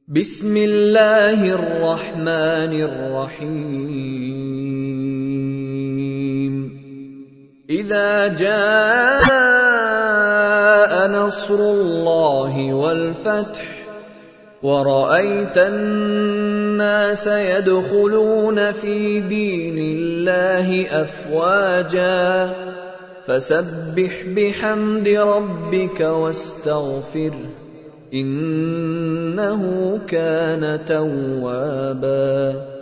बिस्मिल्लाहिर रहमानिर रहीम। इज़ा जाअ नस्रुल्लाहि वल फथ वरअयतन नास यदखुलून फी दीनिल्लाहि अफ़वाजा फसब्बिह बिहम्दि रब्बिक वस्तगफिरहु इन्नहु कान तव्वाबा।